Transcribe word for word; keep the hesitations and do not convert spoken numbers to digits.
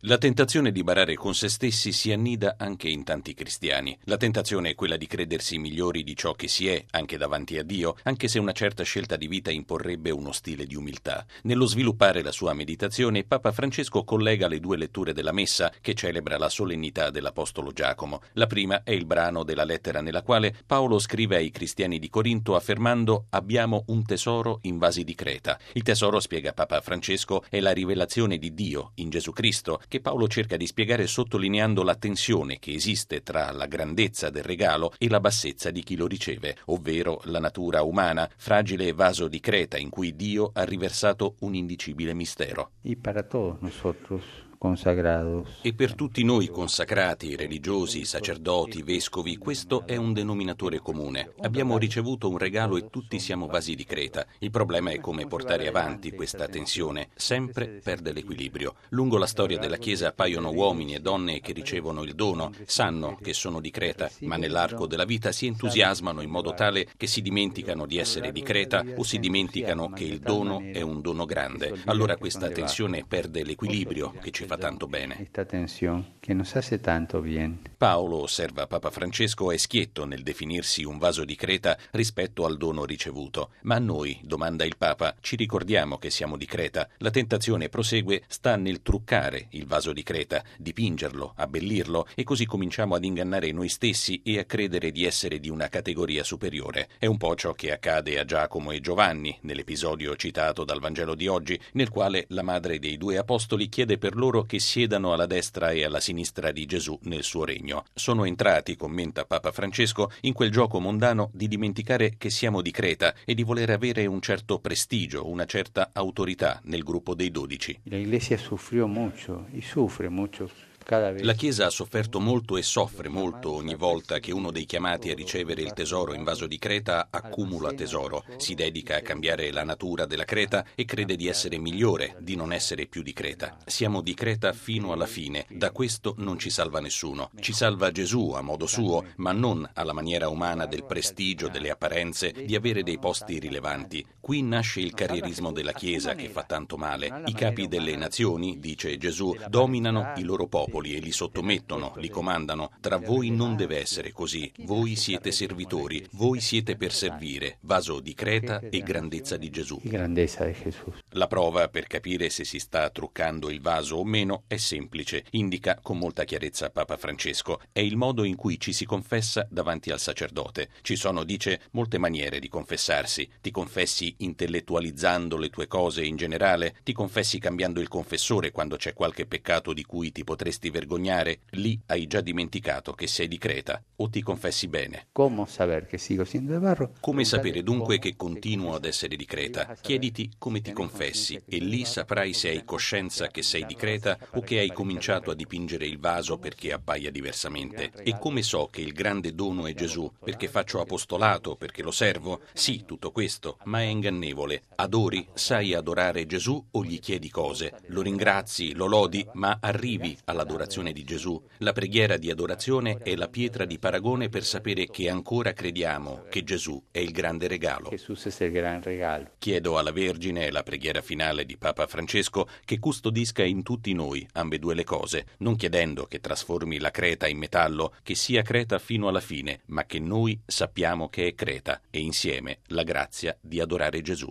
La tentazione di barare con se stessi si annida anche in tanti cristiani. La tentazione è quella di credersi migliori di ciò che si è, anche davanti a Dio, anche se una certa scelta di vita imporrebbe uno stile di umiltà. Nello sviluppare la sua meditazione, Papa Francesco collega le due letture della Messa, che celebra la solennità dell'Apostolo Giacomo. La prima è il brano della lettera nella quale Paolo scrive ai cristiani di Corinto affermando «Abbiamo un tesoro in vasi di Creta». Il tesoro, spiega Papa Francesco, è la rivelazione di Dio in Gesù Cristo, che Paolo cerca di spiegare sottolineando la tensione che esiste tra la grandezza del regalo e la bassezza di chi lo riceve, ovvero la natura umana, fragile vaso di Creta in cui Dio ha riversato un indicibile mistero. Y para todos nosotros consagrados. E per tutti noi consacrati, religiosi, sacerdoti, vescovi, questo è un denominatore comune. Abbiamo ricevuto un regalo e tutti siamo vasi di Creta. Il problema è come portare avanti questa tensione. Sempre perde l'equilibrio. Lungo la storia della Chiesa appaiono uomini e donne che ricevono il dono, sanno che sono di Creta, ma nell'arco della vita si entusiasmano in modo tale che si dimenticano di essere di Creta o si dimenticano che il dono è un dono grande. Allora questa tensione perde l'equilibrio che ci fa tanto bene. Esta tensión que nos hace tanto bien. Paolo, osserva Papa Francesco, è schietto nel definirsi un vaso di Creta rispetto al dono ricevuto. Ma a noi, domanda il Papa, ci ricordiamo che siamo di Creta? La tentazione, prosegue, sta nel truccare il vaso di Creta, dipingerlo, abbellirlo, e così cominciamo ad ingannare noi stessi e a credere di essere di una categoria superiore. È un po' ciò che accade a Giacomo e Giovanni, nell'episodio citato dal Vangelo di oggi, nel quale la madre dei due apostoli chiede per loro che siedano alla destra e alla sinistra di Gesù nel suo regno. Sono entrati, commenta Papa Francesco, in quel gioco mondano di dimenticare che siamo di Creta e di voler avere un certo prestigio, una certa autorità nel gruppo dei dodici. La Iglesia sufrió mucho y sufre mucho. La Chiesa ha sofferto molto e soffre molto ogni volta che uno dei chiamati a ricevere il tesoro in vaso di Creta accumula tesoro, si dedica a cambiare la natura della Creta e crede di essere migliore, di non essere più di Creta. Siamo di Creta fino alla fine, da questo non ci salva nessuno. Ci salva Gesù a modo suo, ma non alla maniera umana del prestigio, delle apparenze, di avere dei posti rilevanti. Qui nasce il carrierismo della Chiesa che fa tanto male. I capi delle nazioni, dice Gesù, dominano i loro popoli e li sottomettono, li comandano. Tra voi non deve essere così. Voi siete servitori, voi siete per servire. Vaso di Creta e grandezza di Gesù. La prova per capire se si sta truccando il vaso o meno è semplice. Indica con molta chiarezza Papa Francesco. È il modo in cui ci si confessa davanti al sacerdote. Ci sono, dice, molte maniere di confessarsi. Ti confessi intellettualizzando le tue cose in generale? Ti confessi cambiando il confessore quando c'è qualche peccato di cui ti potresti vergognare? Lì hai già dimenticato che sei di Creta, o ti confessi bene. Come sapere che sigo siendo de barro? Come sapere dunque che continuo ad essere di Creta? Chiediti come ti confessi e lì saprai se hai coscienza che sei di Creta o che hai cominciato a dipingere il vaso perché appaia diversamente. E come so che il grande dono è Gesù? Perché faccio apostolato, perché lo servo? Sì, tutto questo, ma è ingannevole. Adori, sai adorare Gesù o gli chiedi cose? Lo ringrazi, lo lodi, ma arrivi all'adorazione di Gesù. La preghiera di adorazione è la pietra di paragone per sapere che ancora crediamo che Gesù è il grande regalo. Chiedo alla Vergine, la preghiera finale di Papa Francesco, che custodisca in tutti noi ambedue le cose, non chiedendo che trasformi la Creta in metallo, che sia Creta fino alla fine, ma che noi sappiamo che è Creta e insieme la grazia di adorare Gesù.